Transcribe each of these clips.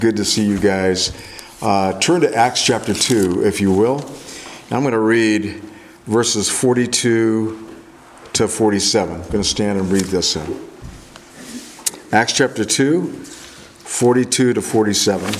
Good to see you guys. Turn to Acts chapter 2, if you will. I'm going to read verses 42 to 47. I'm going to stand and read this in. Acts chapter 2, 42 to 47.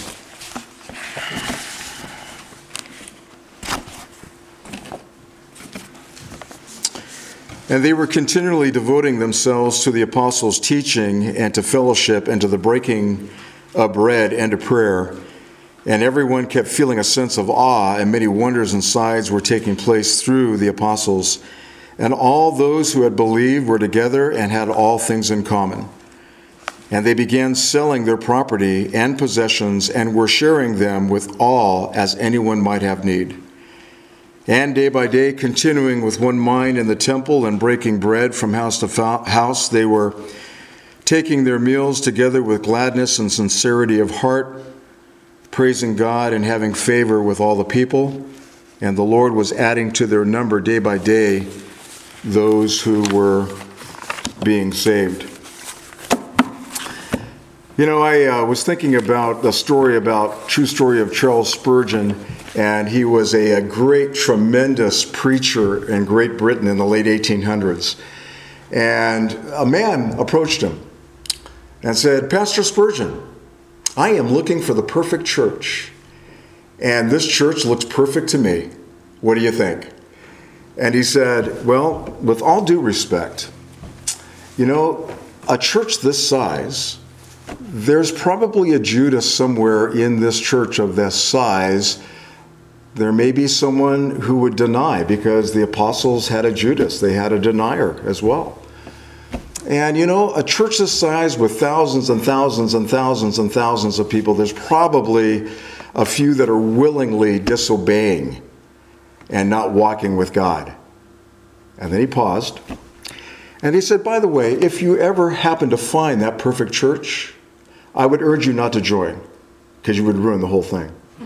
And they were continually devoting themselves to the apostles' teaching and to fellowship and to the breaking of bread and to prayer. And everyone kept feeling a sense of awe, and many wonders and signs were taking place through the apostles. And all those who had believed were together and had all things in common. And they began selling their property and possessions and were sharing them with all as anyone might have need. And day by day, continuing with one mind in the temple and breaking bread from house to house, they were taking their meals together with gladness and sincerity of heart, praising God and having favor with all the people. And the Lord was adding to their number day by day those who were being saved. You know, I was thinking about the true story of Charles Spurgeon, and he was a great, tremendous preacher in Great Britain in the late 1800s. And a man approached him and said, "Pastor Spurgeon, I am looking for the perfect church, and this church looks perfect to me. What do you think?" And he said, "Well, with all due respect, you know, a church this size, there's probably a Judas somewhere in this church of this size. There may be someone who would deny, because the apostles had a Judas. They had a denier as well. And you know, a church this size with thousands and thousands and thousands and thousands of people, there's probably a few that are willingly disobeying and not walking with God." And then he paused. And he said, "By the way, if you ever happen to find that perfect church, I would urge you not to join, because you would ruin the whole thing."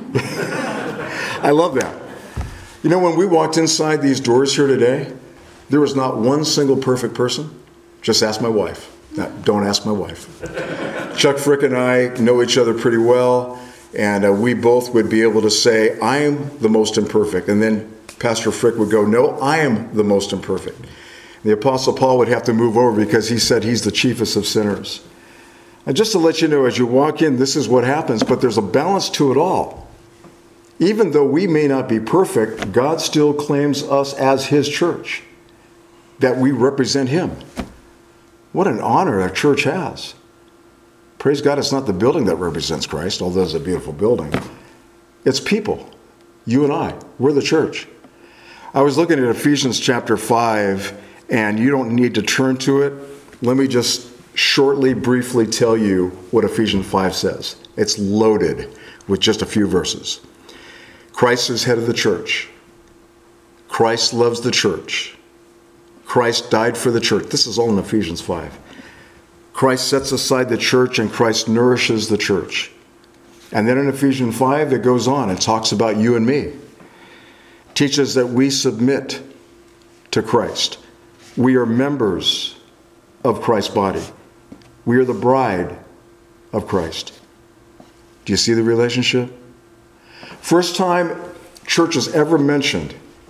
I love that. You know, when we walked inside these doors here today, there was not one single perfect person. Just ask my wife. No, don't ask my wife. Chuck Frick and I know each other pretty well, and we both would be able to say, "I am the most imperfect." And then Pastor Frick would go, "No, I am the most imperfect." And the Apostle Paul would have to move over because he said he's the chiefest of sinners. And just to let you know, as you walk in, this is what happens, but there's a balance to it all. Even though we may not be perfect, God still claims us as his church, that we represent him. What an honor our church has. Praise God, it's not the building that represents Christ, although it's a beautiful building. It's people, you and I. We're the church. I was looking at Ephesians chapter 5, and you don't need to turn to it. Let me just shortly, briefly tell you what Ephesians 5 says. It's loaded with just a few verses. Christ is head of the church. Christ loves the church. Christ died for the church. This is all in Ephesians 5. Christ sets aside the church, and Christ nourishes the church. And then in Ephesians 5, it goes on and talks about you and me. Teaches that we submit to Christ. We are members of Christ's body. We are the bride of Christ. Do you see the relationship? First time church is ever mentioned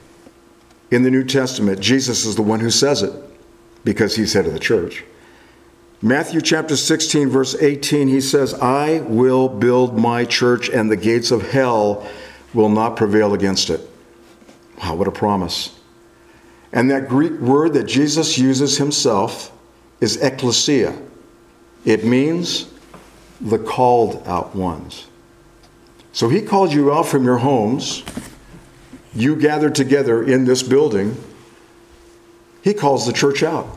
in the New Testament, Jesus is the one who says it because he's head of the church. Matthew chapter 16, verse 18, he says, "I will build my church, and the gates of hell will not prevail against it." Wow, what a promise. And that Greek word that Jesus uses himself is ekklesia. It means the called out ones. So he called you out from your homes. You gathered together in this building. He calls the church out.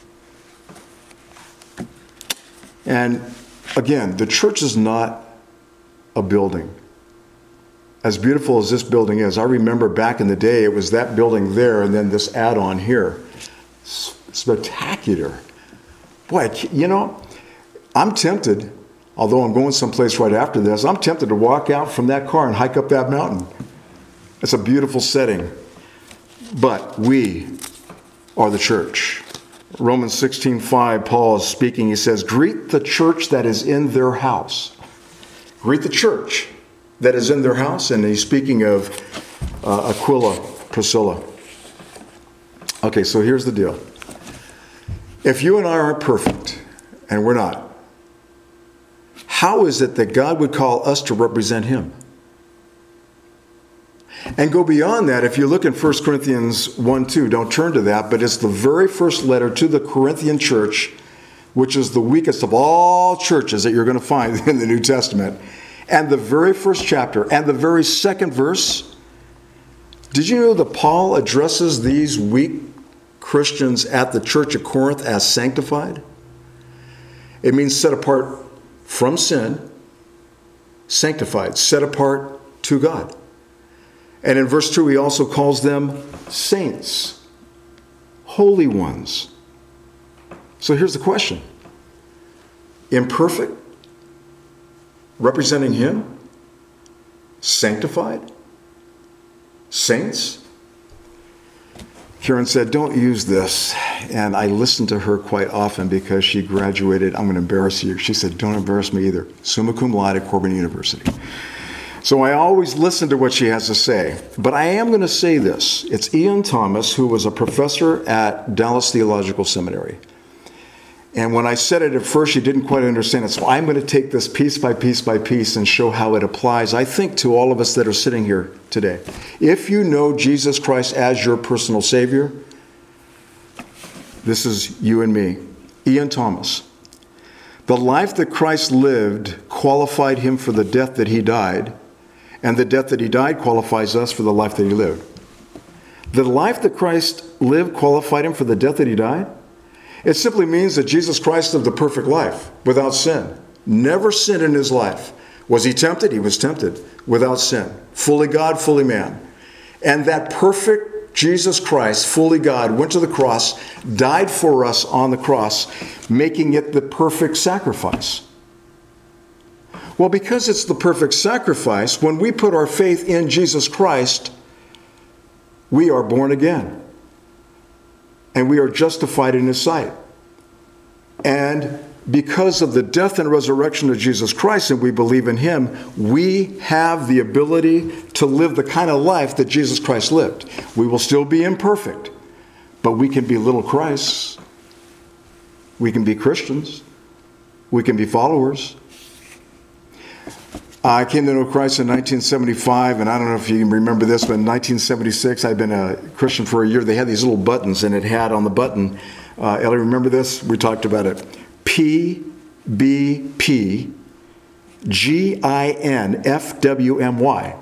And again, the church is not a building. As beautiful as this building is, I remember back in the day, it was that building there and then this add-on here. Spectacular. Boy, you know, I'm tempted, although I'm going someplace right after this, I'm tempted to walk out from that car and hike up that mountain. It's a beautiful setting. But we are the church. Romans 16:5, Paul is speaking. He says, "Greet the church that is in their house. Greet the church that is in their house. And he's speaking of Aquila, Priscilla. Okay, so here's the deal. If you and I aren't perfect, and we're not, how is it that God would call us to represent him? And go beyond that, if you look in 1 Corinthians 1:2, don't turn to that, but it's the very first letter to the Corinthian church, which is the weakest of all churches that you're going to find in the New Testament. And the very first chapter and the very second verse, did you know that Paul addresses these weak Christians at the church of Corinth as sanctified? It means set apart from sin, sanctified, set apart to God. And in verse 2, he also calls them saints, holy ones. So here's the question. Imperfect, representing him, sanctified, saints. Karen said, don't use this. And I listened to her quite often because she graduated, I'm going to embarrass you. She said, don't embarrass me either. Summa cum laude at Corban University. So I always listen to what she has to say. But I am going to say this. It's Ian Thomas, who was a professor at Dallas Theological Seminary. And when I said it at first, she didn't quite understand it. So I'm going to take this piece by piece by piece and show how it applies, I think, to all of us that are sitting here today. If you know Jesus Christ as your personal Savior, this is you and me. Ian Thomas. The life that Christ lived qualified him for the death that he died, and the death that he died qualifies us for the life that he lived. The life that Christ lived qualified him for the death that he died? It simply means that Jesus Christ lived a perfect life without sin. Never sinned in his life. Was he tempted? He was tempted without sin. Fully God, fully man. And that perfect Jesus Christ, fully God, went to the cross, died for us on the cross, making it the perfect sacrifice. Well, because it's the perfect sacrifice, when we put our faith in Jesus Christ, we are born again. And we are justified in his sight. And because of the death and resurrection of Jesus Christ, and we believe in him, we have the ability to live the kind of life that Jesus Christ lived. We will still be imperfect, but we can be little Christs. We can be Christians. We can be followers. I came to know Christ in 1975, and I don't know if you can remember this, but in 1976, I'd been a Christian for a year. They had these little buttons, and it had on the button, Ellie, remember this? We talked about it. PBP GINFWMY.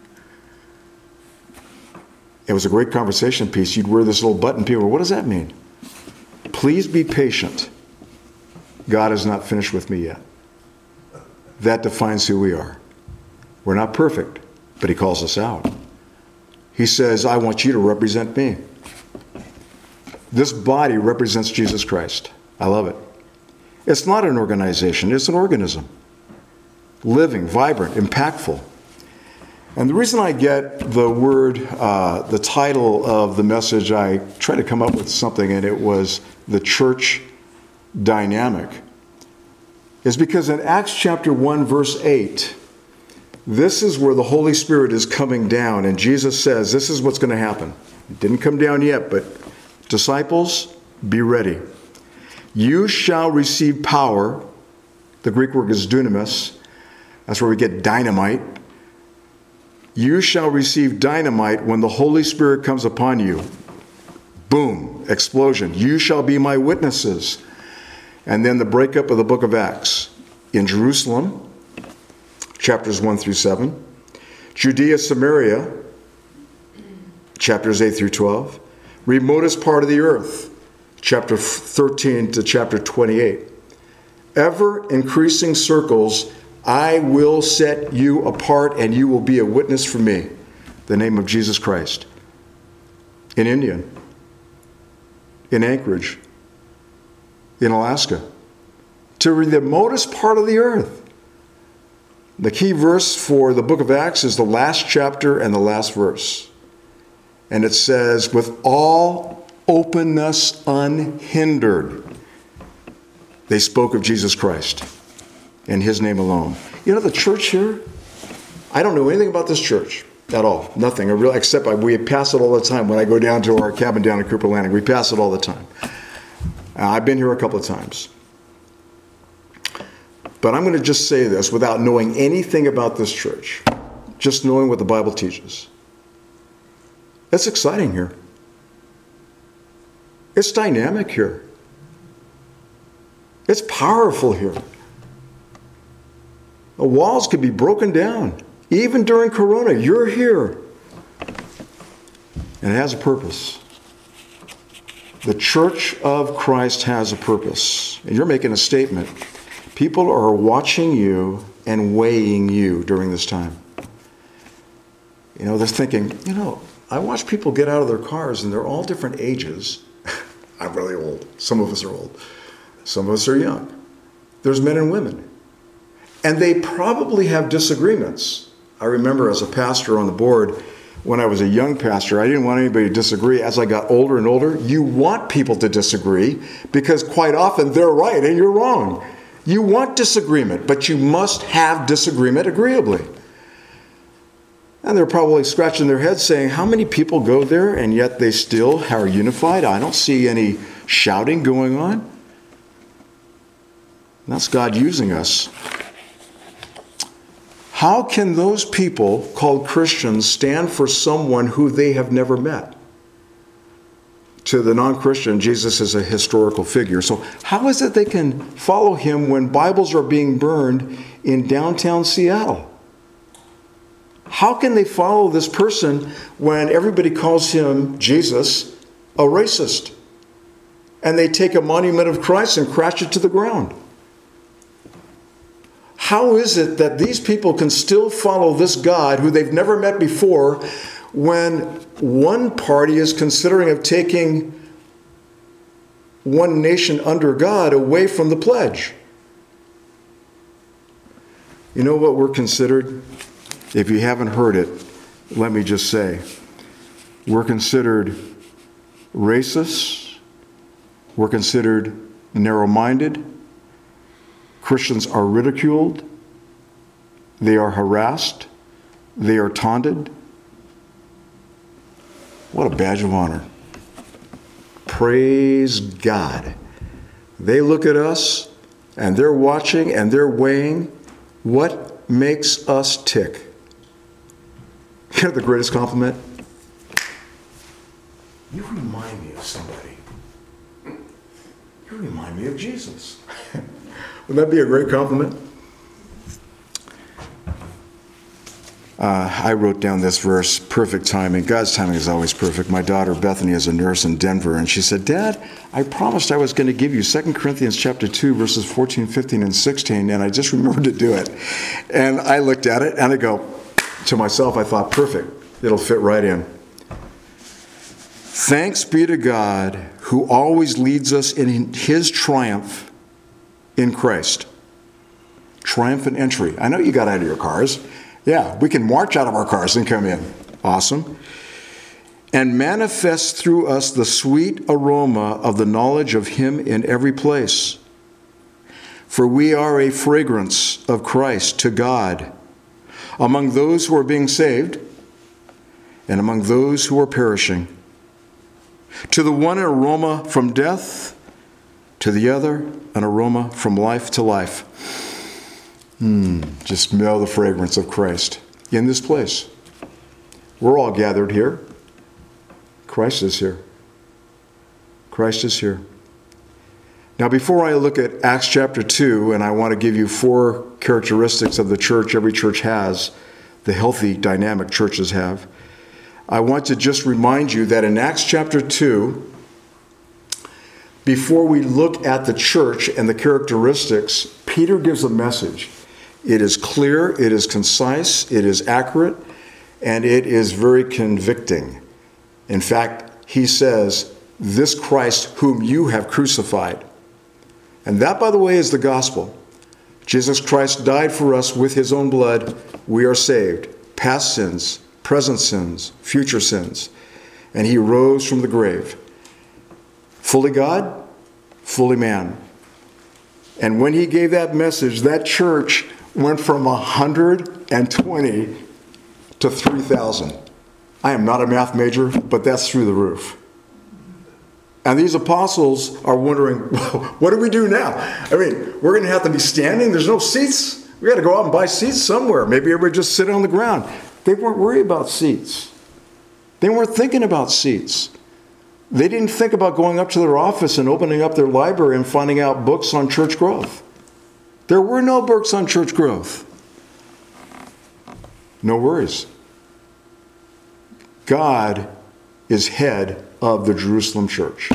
It was a great conversation piece. You'd wear this little button. People were, what does that mean? Please be patient. God is not finished with me yet. That defines who we are. We're not perfect, but he calls us out. He says, I want you to represent me. This body represents Jesus Christ. I love it. It's not an organization, it's an organism. Living, vibrant, impactful. And the reason I get the word, the title of the message, I tried to come up with something, and it was the church dynamic, is because in Acts chapter 1, verse 8, this is where the Holy Spirit is coming down, and Jesus says, this is what's going to happen. It didn't come down yet, but disciples, be ready. You shall receive power. The Greek word is dunamis. That's where we get dynamite. You shall receive dynamite when the Holy Spirit comes upon you. Boom, explosion. You shall be my witnesses. And then the breakup of the book of Acts. In Jerusalem, chapters 1 through 7. Judea, Samaria, chapters 8 through 12. Remotest part of the earth, chapter 13 to chapter 28. Ever increasing circles, I will set you apart and you will be a witness for me. The name of Jesus Christ. In India. In Anchorage. In Alaska. To the remotest part of the earth. The key verse for the book of Acts is the last chapter and the last verse. And it says, with all openness unhindered, they spoke of Jesus Christ and his name alone. You know, the church here, I don't know anything about this church at all. Nothing. Except we pass it all the time. When I go down to our cabin down in Cooper Landing, we pass it all the time. I've been here a couple of times. But I'm going to just say this without knowing anything about this church, just knowing what the Bible teaches. It's exciting here. It's dynamic here. It's powerful here. The walls could be broken down. Even during Corona, you're here. And it has a purpose. The Church of Christ has a purpose. And you're making a statement. People are watching you and weighing you during this time. You know, they're thinking, I watch people get out of their cars and they're all different ages. I'm really old. Some of us are old. Some of us are young. There's men and women. And they probably have disagreements. I remember as a pastor on the board, when I was a young pastor, I didn't want anybody to disagree. As I got older and older, you want people to disagree because quite often they're right and you're wrong. You want disagreement, but you must have disagreement agreeably. And they're probably scratching their heads saying, how many people go there and yet they still are unified? I don't see any shouting going on. And that's God using us. How can those people called Christians stand for someone who they have never met? To the non-Christian, Jesus is a historical figure. So how is it they can follow him when Bibles are being burned in downtown Seattle? How can they follow this person when everybody calls him, Jesus, a racist? And they take a monument of Christ and crash it to the ground. How is it that these people can still follow this God who they've never met before when one party is considering of taking one nation under God away from the pledge? You know what we're considered? If you haven't heard it, let me just say, we're considered racist, we're considered narrow-minded, Christians are ridiculed, they are harassed, they are taunted. What a badge of honor. Praise God. They look at us and they're watching and they're weighing what makes us tick. You know the greatest compliment? You remind me of somebody. You remind me of Jesus. Wouldn't that be a great compliment? I wrote down this verse, perfect timing. God's timing is always perfect. My daughter Bethany is a nurse in Denver, and she said, Dad, I promised I was going to give you 2 Corinthians chapter 2, verses 14, 15, and 16, and I just remembered to do it. And I looked at it, and I go, to myself, I thought, perfect. It'll fit right in. Thanks be to God who always leads us in his triumph in Christ. Triumphant entry. I know you got out of your cars. Yeah, we can march out of our cars and come in. Awesome. And manifest through us the sweet aroma of the knowledge of him in every place. For we are a fragrance of Christ to God among those who are being saved and among those who are perishing. To the one, an aroma from death, to the other, an aroma from life to life. Just smell the fragrance of Christ in this place. We're all gathered here. Christ is here. Christ is here. Now, before I look at Acts chapter 2, and I want to give you 4 characteristics of the church every church has, the healthy, dynamic churches have, I want to just remind you that in Acts chapter 2, before we look at the church and the characteristics, Peter gives a message. It is clear, it is concise, it is accurate, and it is very convicting. In fact, he says, this Christ whom you have crucified. And that, by the way, is the gospel. Jesus Christ died for us with his own blood. We are saved. Past sins, present sins, future sins. And he rose from the grave. Fully God, fully man. And when he gave that message, that church went from 120 to 3,000. I am not a math major, but that's through the roof. And these apostles are wondering, what do we do now? I mean, we're going to have to be standing. There's no seats. We got to go out and buy seats somewhere. Maybe everybody just sit on the ground. They weren't worried about seats. They weren't thinking about seats. They didn't think about going up to their office and opening up their library and finding out books on church growth. There were no books on church growth. No worries. God is head of the Jerusalem church.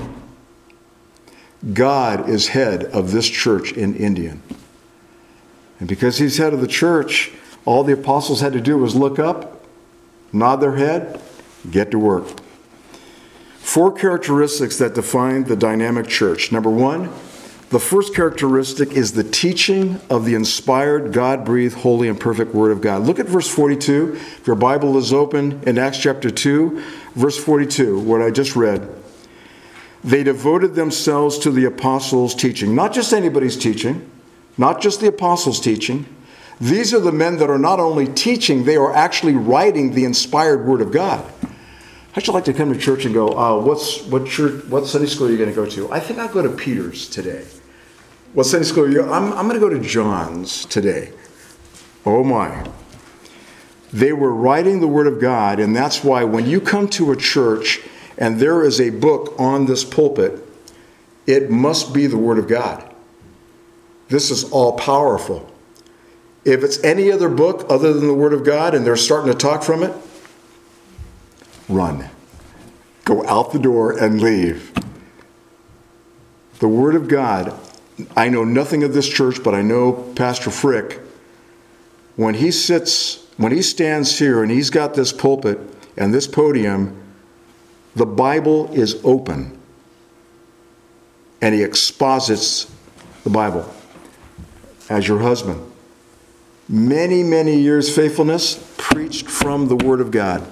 God is head of this church in India. And because he's head of the church, all the apostles had to do was look up, nod their head, get to work. 4 characteristics that define the dynamic church. Number 1, the first characteristic is the teaching of the inspired, God-breathed, holy, and perfect Word of God. Look at verse 42. If your Bible is open in Acts chapter 2, verse 42, what I just read. They devoted themselves to the apostles' teaching. Not just anybody's teaching, not just the apostles' teaching. These are the men that are not only teaching, they are actually writing the inspired Word of God. How'd you like to come to church and go, what Sunday school are you going to go to? I think I'll go to Peter's today. What Sunday school are you? I'm going to go to John's today. Oh my. They were writing the Word of God, and that's why when you come to a church and there is a book on this pulpit, it must be the Word of God. This is all powerful. If it's any other book other than the Word of God and they're starting to talk from it, run. Go out the door and leave. The Word of God, I know nothing of this church, but I know Pastor Frick. When he stands here and he's got this pulpit and this podium, the Bible is open. And he exposits the Bible as your husband. Many, many years faithfulness preached from the Word of God.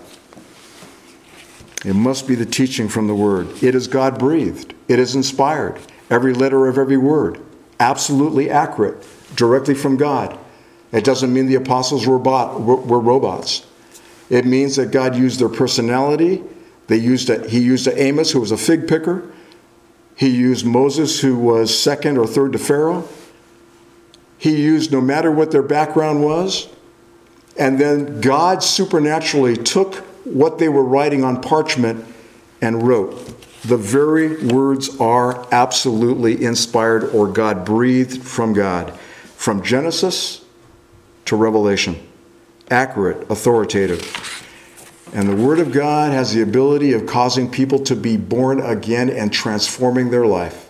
It must be the teaching from the Word. It is God-breathed. It is inspired. Every letter of every word. Absolutely accurate. Directly from God. It doesn't mean the apostles were robots. It means that God used their personality. He used Amos, who was a fig picker. He used Moses, who was second or third to Pharaoh. He used no matter what their background was. And then God supernaturally took what they were writing on parchment and wrote. The very words are absolutely inspired or God-breathed from God. From Genesis to Revelation. Accurate, authoritative. And the Word of God has the ability of causing people to be born again and transforming their life.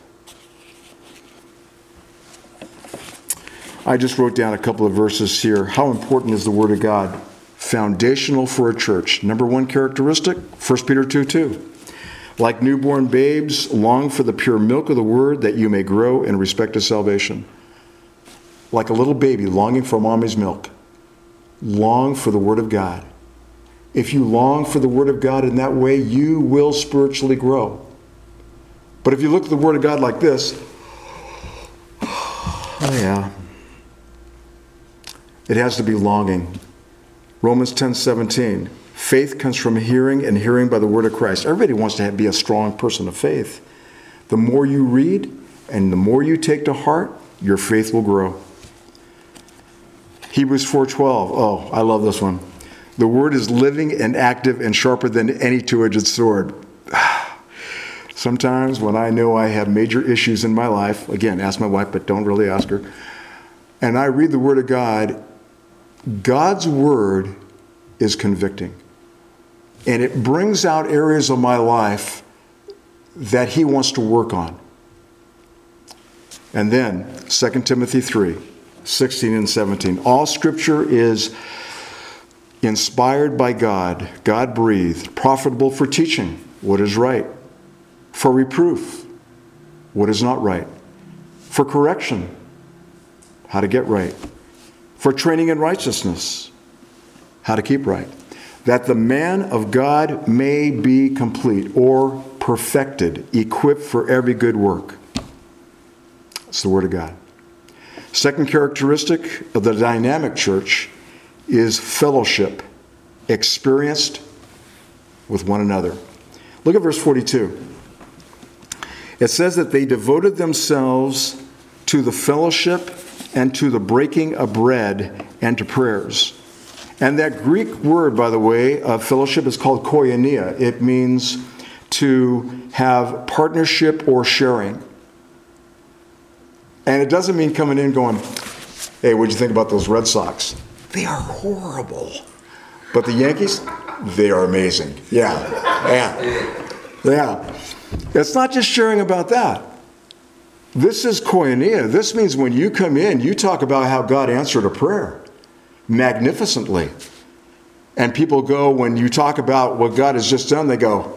I just wrote down a couple of verses here. How important is the Word of God? Foundational for a church. Number 1 characteristic, 1 Peter 2:2. Like newborn babes, long for the pure milk of the Word that you may grow in respect to salvation. Like a little baby longing for mommy's milk. Long for the Word of God. If you long for the Word of God in that way, you will spiritually grow. But if you look at the Word of God like this, oh yeah, it has to be longing. Romans 10:17. Faith comes from hearing, and hearing by the word of Christ. Everybody wants to be a strong person of faith. The more you read and the more you take to heart, your faith will grow. Hebrews 4:12. Oh, I love this one. The word is living and active and sharper than any two-edged sword. Sometimes when I know I have major issues in my life, again, ask my wife, but don't really ask her, and I read the Word of God, God's Word is convicting. And it brings out areas of my life that He wants to work on. And then, 2 Timothy 3:16 and 17. All Scripture is inspired by God, God-breathed, profitable for teaching, what is right, for reproof, what is not right, for correction, how to get right, for training in righteousness, how to keep right, that the man of God may be complete or perfected, equipped for every good work. That's the Word of God. Second characteristic of the dynamic church is fellowship, experienced with one another. Look at verse 42. It says that they devoted themselves to the fellowship and to the breaking of bread and to prayers. And that Greek word, by the way, of fellowship is called koinonia. It means to have partnership or sharing. And it doesn't mean coming in going, hey, what'd you think about those Red Sox? They are horrible. But the Yankees, they are amazing. Yeah. It's not just sharing about that. This is koinonia. This means when you come in, you talk about how God answered a prayer magnificently. And people go, when you talk about what God has just done, they go,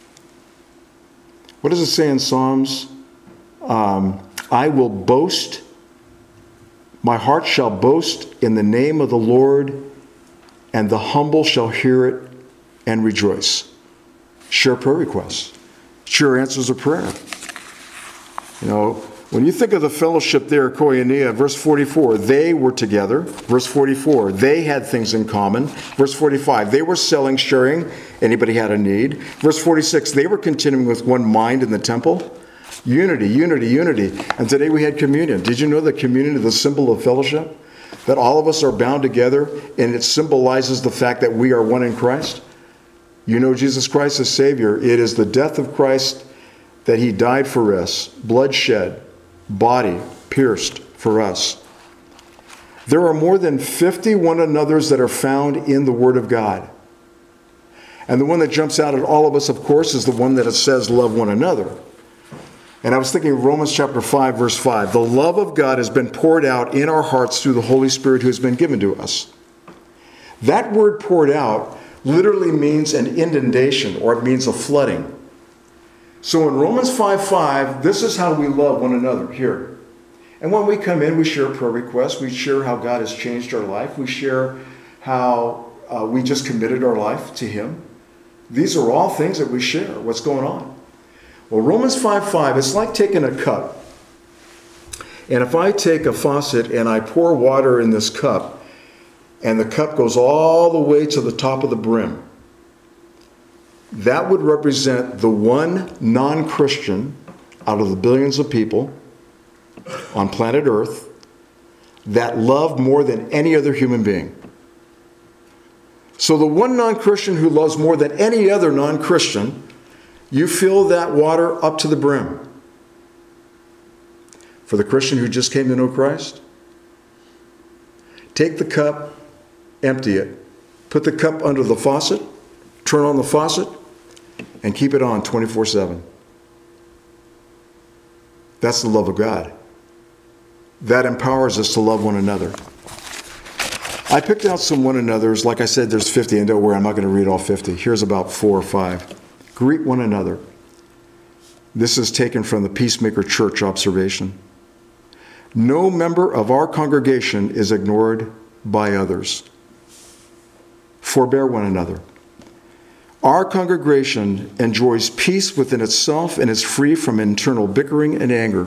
what does it say in Psalms? I will boast, my heart shall boast in the name of the Lord, and the humble shall hear it and rejoice. Share prayer requests. Share answers of prayer. You know, when you think of the fellowship there, koinonia, verse 44, they were together. Verse 44, they had things in common. Verse 45, they were selling, sharing. Anybody had a need. Verse 46, they were continuing with one mind in the temple. Unity, unity, unity. And today we had communion. Did you know that communion is the symbol of fellowship? That all of us are bound together, and it symbolizes the fact that we are one in Christ? You know Jesus Christ as Savior. It is the death of Christ that he died for us, blood shed, body pierced for us. There are more than 50 one another's that are found in the Word of God. And the one that jumps out at all of us, of course, is the one that it says love one another. And I was thinking of Romans chapter 5, verse 5. The love of God has been poured out in our hearts through the Holy Spirit who has been given to us. That word poured out literally means an inundation, or it means a flooding. So in Romans 5:5, this is how we love one another here. And when we come in, we share prayer requests. We share how God has changed our life. We share how we just committed our life to him. These are all things that we share. What's going on? Well, Romans 5:5, it's like taking a cup. And if I take a faucet and I pour water in this cup, and the cup goes all the way to the top of the brim, that would represent the one non-Christian out of the billions of people on planet Earth that loved more than any other human being. So the one non-Christian who loves more than any other non-Christian, you fill that water up to the brim. For the Christian who just came to know Christ, take the cup, empty it, put the cup under the faucet, turn on the faucet, and keep it on 24/7. That's the love of God. That empowers us to love one another. I picked out some one another's. Like I said, there's 50, and don't worry, I'm not going to read all 50. Here's about 4 or 5. Greet one another. This is taken from the Peacemaker Church observation. No member of our congregation is ignored by others. Forbear one another. Our congregation enjoys peace within itself and is free from internal bickering and anger.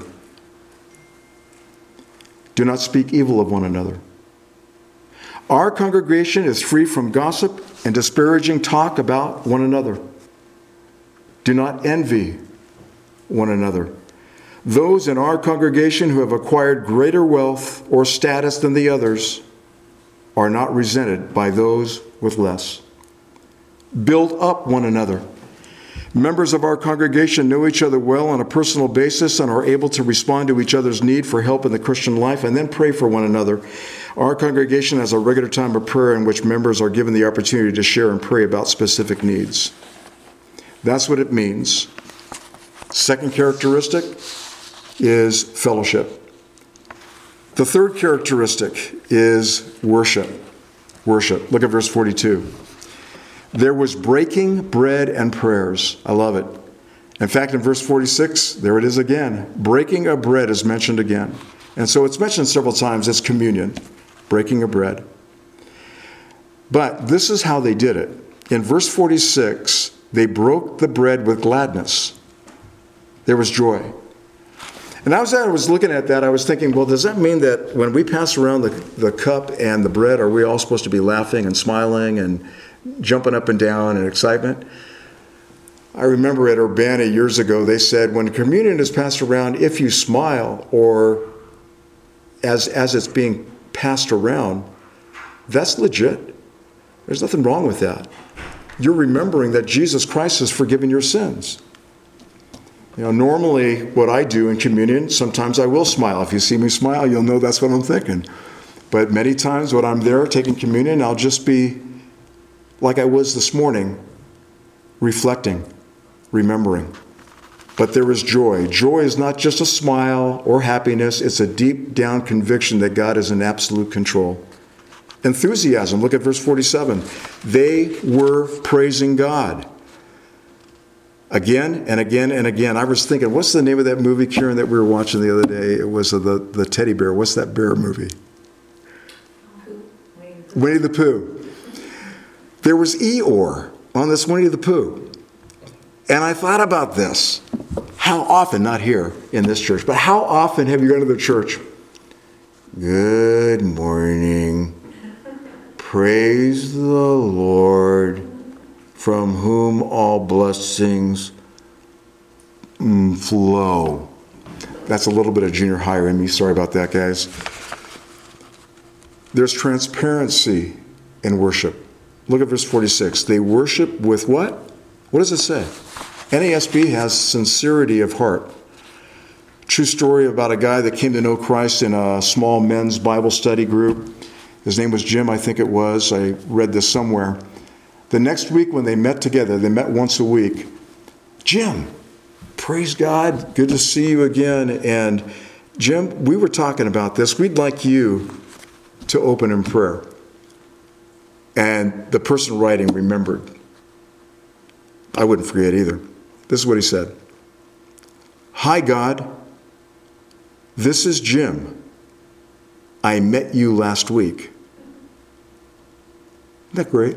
Do not speak evil of one another. Our congregation is free from gossip and disparaging talk about one another. Do not envy one another. Those in our congregation who have acquired greater wealth or status than the others are not resented by those with less. Build up one another. Members of our congregation know each other well on a personal basis and are able to respond to each other's need for help in the Christian life and then pray for one another. Our congregation has a regular time of prayer in which members are given the opportunity to share and pray about specific needs. That's what it means. Second characteristic is fellowship. The third characteristic is worship. Worship. Look at verse 42. There was breaking bread and prayers. I love it. In fact, in verse 46, there it is again. Breaking of bread is mentioned again. And so it's mentioned several times as communion, breaking of bread. But this is how they did it. In verse 46, they broke the bread with gladness. There was joy. And as I was looking at that, I was thinking, well, does that mean that when we pass around the cup and the bread, are we all supposed to be laughing and smiling and jumping up and down in excitement? I remember at Urbana years ago, they said when communion is passed around, if you smile or as it's being passed around, that's legit. There's nothing wrong with that. You're remembering that Jesus Christ has forgiven your sins. Normally what I do in communion, sometimes I will smile. If you see me smile, you'll know that's what I'm thinking. But many times when I'm there taking communion, I'll just be like I was this morning, reflecting, remembering. But there is joy. Joy is not just a smile or happiness. It's a deep down conviction that God is in absolute control. Enthusiasm. Look at verse 47. They were praising God. Again and again and again. I was thinking, what's the name of that movie, Karen, that we were watching the other day? It was the teddy bear. What's that bear movie? Winnie the Pooh. There was Eeyore on this Winnie the Pooh. And I thought about this. How often, not here in this church, but how often have you gone to the church? Good morning. Praise the Lord, from whom all blessings flow. That's a little bit of junior higher in me. Sorry about that, guys. There's transparency in worship. Look at verse 46. They worship with what? What does it say? NASB has sincerity of heart. True story about a guy that came to know Christ in a small men's Bible study group. His name was Jim, I think it was. I read this somewhere. The next week when they met together, they met once a week. Jim, praise God. Good to see you again. And Jim, we were talking about this. We'd like you to open in prayer. And the person writing remembered. I wouldn't forget either. This is what he said. Hi, God. This is Jim. I met you last week. Isn't that great?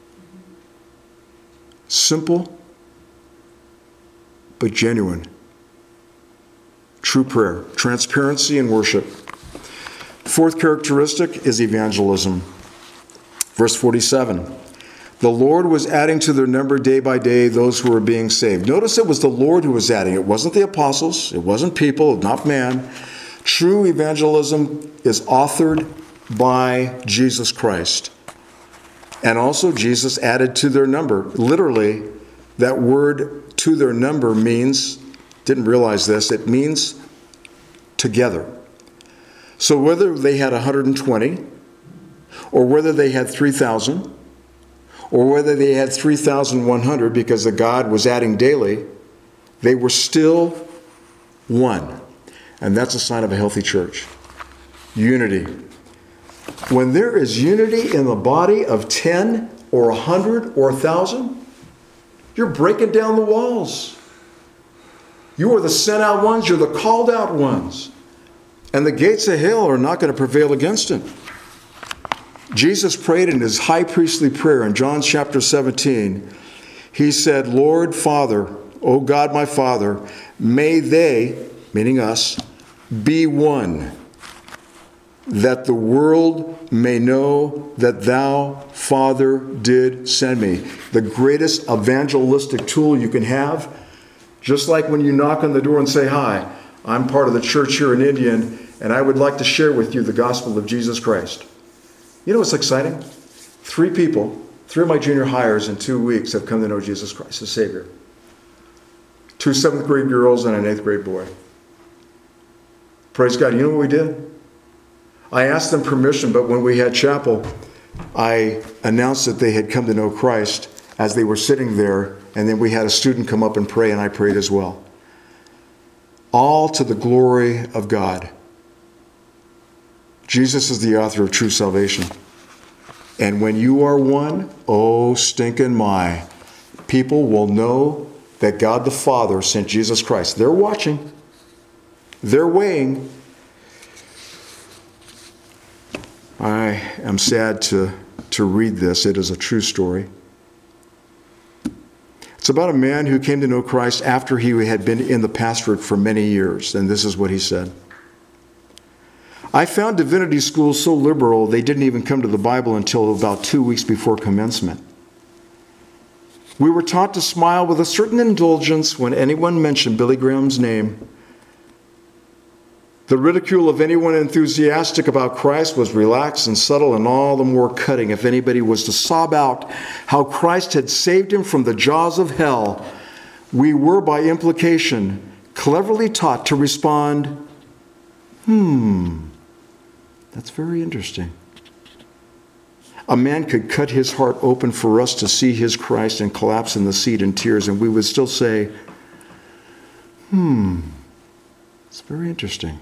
Simple, but genuine. True prayer. Transparency in worship. Fourth characteristic is evangelism. Verse 47. The Lord was adding to their number day by day those who were being saved. Notice it was the Lord who was adding. It wasn't the apostles. It wasn't people, not man. True evangelism is authored by Jesus Christ. And also Jesus added to their number. Literally, that word to their number means, didn't realize this, it means together. So whether they had 120, or whether they had 3,000, or whether they had 3,100 because the God was adding daily, they were still one. And that's a sign of a healthy church. Unity. When there is unity in the body of 10 or 100 or 1,000, you're breaking down the walls. You are the sent out ones, you're the called out ones. And the gates of hell are not going to prevail against it. Jesus prayed in his high priestly prayer in John chapter 17. He said, Lord, Father, O God, my Father, may they, meaning us, be one, that the world may know that thou, Father, did send me. The greatest evangelistic tool you can have, just like when you knock on the door and say, hi, I'm part of the church here in Indian, and I would like to share with you the gospel of Jesus Christ. You know what's exciting? 3 people, 3 of my junior hires in 2 weeks have come to know Jesus Christ as Savior. 2 7th grade girls and an 8th grade boy. Praise God. You know what we did? I asked them permission, but when we had chapel, I announced that they had come to know Christ as they were sitting there, and then we had a student come up and pray, and I prayed as well. All to the glory of God. Jesus is the author of true salvation. And when you are one, oh, stinking my, people will know that God the Father sent Jesus Christ. They're watching. They're weighing. I am sad to read this. It is a true story. It's It's about a man who came to know Christ after he had been in the pastorate for many years. And this is what he said. I found divinity schools so liberal they didn't even come to the Bible until about 2 weeks before commencement. We were taught to smile with a certain indulgence when anyone mentioned Billy Graham's name. The ridicule of anyone enthusiastic about Christ was relaxed and subtle and all the more cutting if anybody was to sob out how Christ had saved him from the jaws of hell. We were, by implication, cleverly taught to respond, that's very interesting. A man could cut his heart open for us to see his Christ and collapse in the seat in tears, and we would still say, it's very interesting.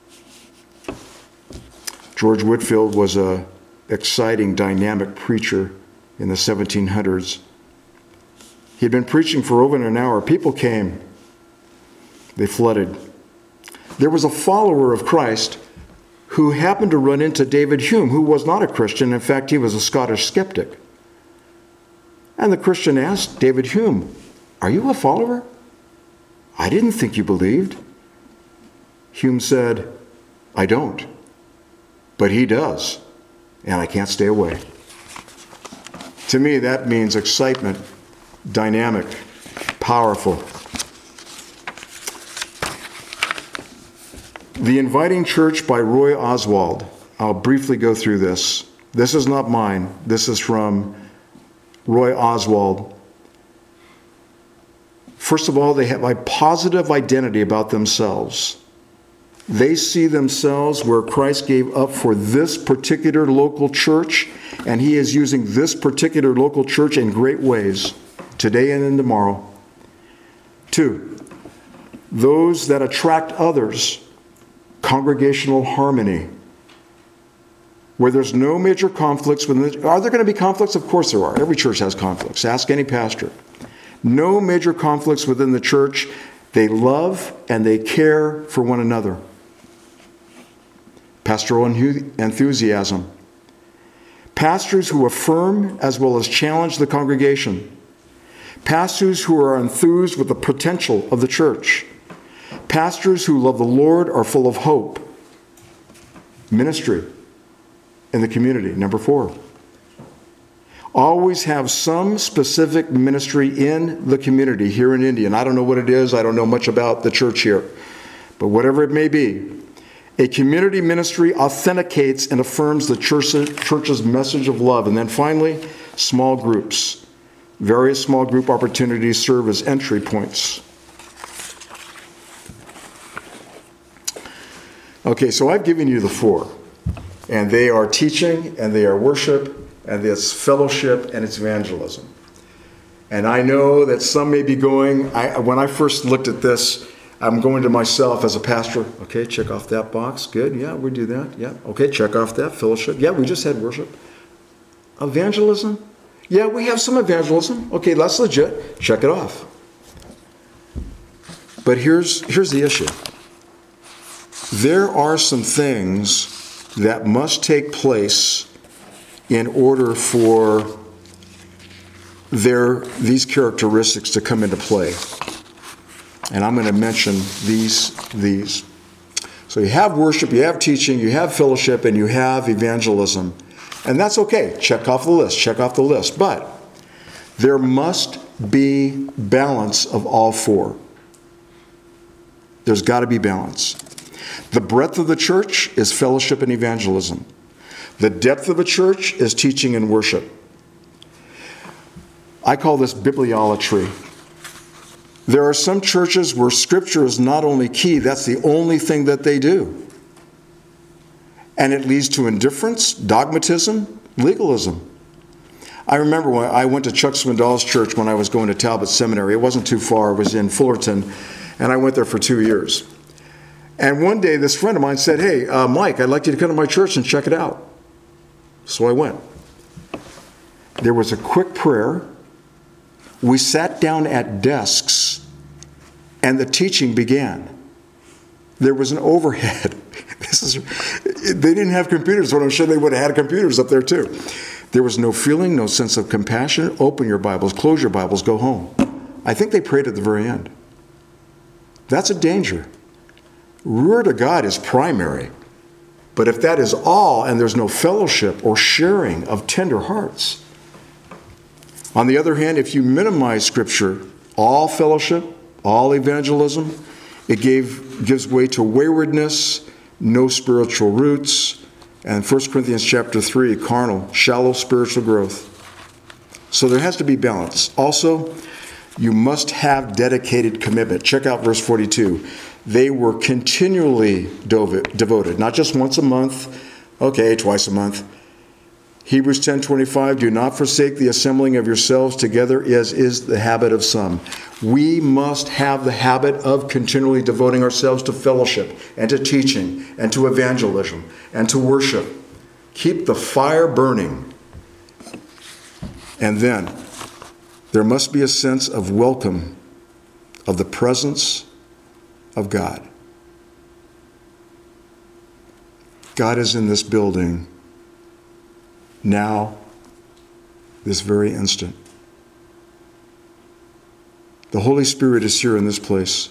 George Whitefield was an exciting, dynamic preacher in the 1700s. He had been preaching for over an hour. People came. They flooded. There was a follower of Christ who happened to run into David Hume, who was not a Christian. In fact, he was a Scottish skeptic. And the Christian asked David Hume, "Are you a follower? I didn't think you believed." Hume said, "I don't. But he does, and I can't stay away." To me, that means excitement, dynamic, powerful. The Inviting Church by Roy Oswald. I'll briefly go through this. This is not mine. This is from Roy Oswald. First of all, they have a positive identity about themselves. They see themselves where Christ gave up for this particular local church, and he is using this particular local church in great ways, today and in tomorrow. 2, those that attract others, congregational harmony, where there's no major conflicts. Are there going to be conflicts? Of course there are. Every church has conflicts. Ask any pastor. No major conflicts within the church. They love and they care for one another. Pastoral enthusiasm. Pastors who affirm as well as challenge the congregation. Pastors who are enthused with the potential of the church. Pastors who love the Lord are full of hope. Ministry in the community. Number 4. Always have some specific ministry in the community here in India. And I don't know what it is. I don't know much about the church here. But whatever it may be, a community ministry authenticates and affirms the church's message of love. And then finally, small groups. Various small group opportunities serve as entry points. Okay, so I've given you the 4. And they are teaching, and they are worship, and it's fellowship, and it's evangelism. And I know that some may be going, when I first looked at this, I'm going to myself as a pastor. Okay, check off that box. Good, yeah, we do that. Yeah, okay, check off that. Fellowship. Yeah, we just had worship. Evangelism. Yeah, we have some evangelism. Okay, that's legit. Check it off. But here's the issue. There are some things that must take place in order for these characteristics to come into play. And I'm going to mention these. So you have worship, you have teaching, you have fellowship, and you have evangelism. And that's okay. Check off the list. Check off the list. But there must be balance of all 4. There's got to be balance. The breadth of the church is fellowship and evangelism. The depth of a church is teaching and worship. I call this bibliolatry. There are some churches where Scripture is not only key, that's the only thing that they do. And it leads to indifference, dogmatism, legalism. I remember when I went to Chuck Swindoll's church when I was going to Talbot Seminary. It wasn't too far. It was in Fullerton, and I went there for 2 years. And one day, this friend of mine said, "Hey, Mike, I'd like you to come to my church and check it out." So I went. There was a quick prayer. We sat down at desks, and the teaching began. There was an overhead. They didn't have computers, but I'm sure they would have had computers up there too. There was no feeling, no sense of compassion. Open your Bibles, close your Bibles, go home. I think they prayed at the very end. That's a danger. Word of God is primary. But if that is all and there's no fellowship or sharing of tender hearts. On the other hand, if you minimize Scripture, all fellowship, all evangelism, it gives way to waywardness, no spiritual roots, and 1 Corinthians chapter 3, carnal, shallow spiritual growth. So there has to be balance. Also, you must have dedicated commitment. Check out verse 42. They were continually devoted, not just once a month, okay, twice a month. Hebrews 10:25, do not forsake the assembling of yourselves together as is the habit of some. We must have the habit of continually devoting ourselves to fellowship and to teaching and to evangelism and to worship. Keep the fire burning. And then there must be a sense of welcome of the presence of God. God is in this building now, this very instant. The Holy Spirit is here in this place.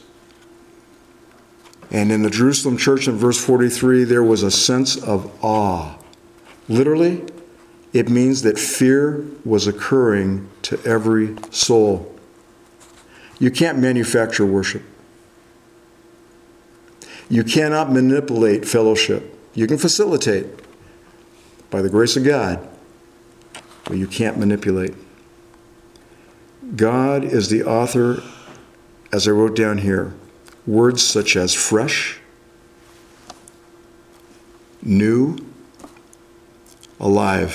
And in the Jerusalem church in verse 43, there was a sense of awe. Literally, it means that fear was occurring to every soul. You can't manufacture worship. You cannot manipulate fellowship. You can facilitate by the grace of God, but you can't manipulate. God is the author, as I wrote down here, words such as fresh, new, alive.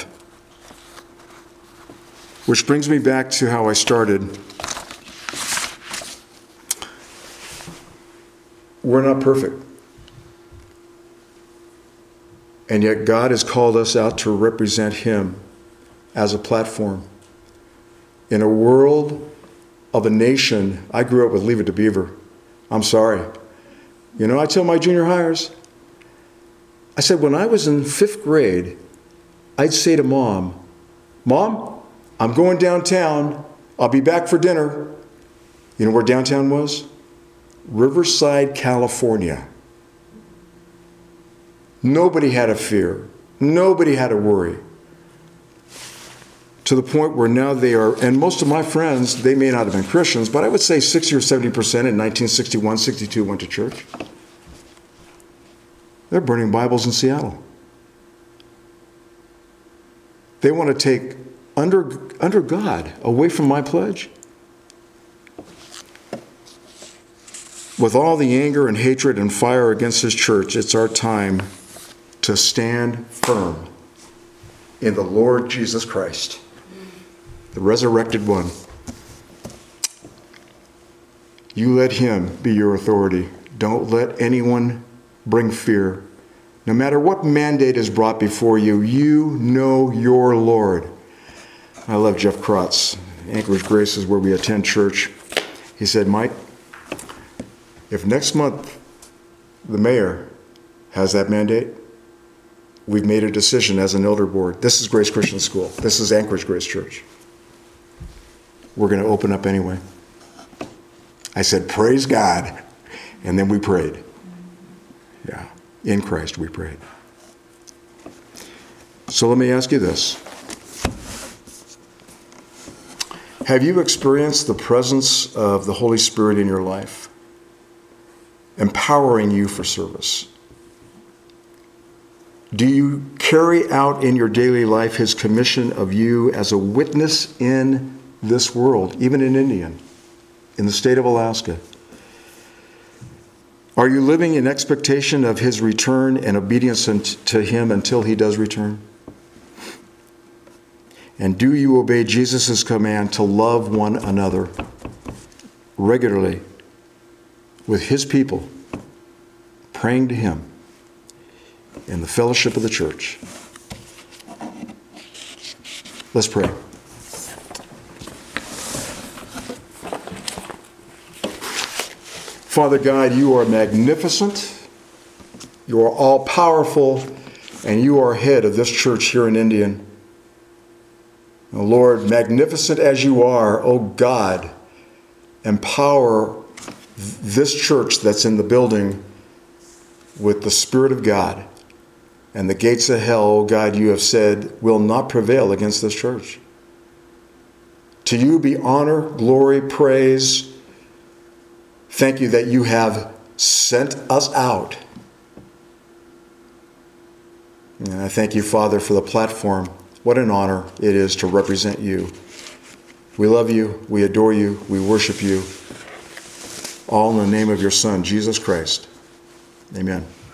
Which brings me back to how I started. We're not perfect. And yet God has called us out to represent Him as a platform. In a world of a nation, I grew up with Leave It to Beaver. I'm sorry. You know, I tell my junior hires, I said, when I was in 5th grade, I'd say to Mom, I'm going downtown. I'll be back for dinner. You know where downtown was? Riverside, California. Nobody had a fear. Nobody had a worry. To the point where now they are, and most of my friends, they may not have been Christians, but I would say 60 or 70% in 1961, 62 went to church. They're burning Bibles in Seattle. They want to take under God away from my pledge. With all the anger and hatred and fire against His church, it's our time to stand firm in the Lord Jesus Christ, the resurrected one. You let Him be your authority. Don't let anyone bring fear. No matter what mandate is brought before you, you know your Lord. I love Jeff Krotz. Anchorage Grace is where we attend church. He said, Mike, if next month the mayor has that mandate, we've made a decision as an elder board. This is Grace Christian School. This is Anchorage Grace Church. We're going to open up anyway. I said, praise God. And then we prayed. Yeah, in Christ we prayed. So let me ask you this. Have you experienced the presence of the Holy Spirit in your life, empowering you for service? Do you carry out in your daily life His commission of you as a witness in this world, even in India, in the state of Alaska? Are you living in expectation of His return and obedience to Him until He does return? And do you obey Jesus' command to love one another regularly with His people, praying to Him in the fellowship of the church? Let's pray. Father God, you are magnificent, you are all-powerful, and you are head of this church here in Indian. Oh Lord, magnificent as you are, oh God, empower this church that's in the building with the Spirit of God. And the gates of hell, oh God, you have said, will not prevail against this church. To you be honor, glory, praise. Thank you that you have sent us out. And I thank you, Father, for the platform. What an honor it is to represent you. We love you, we adore you, we worship you. All in the name of your Son, Jesus Christ. Amen.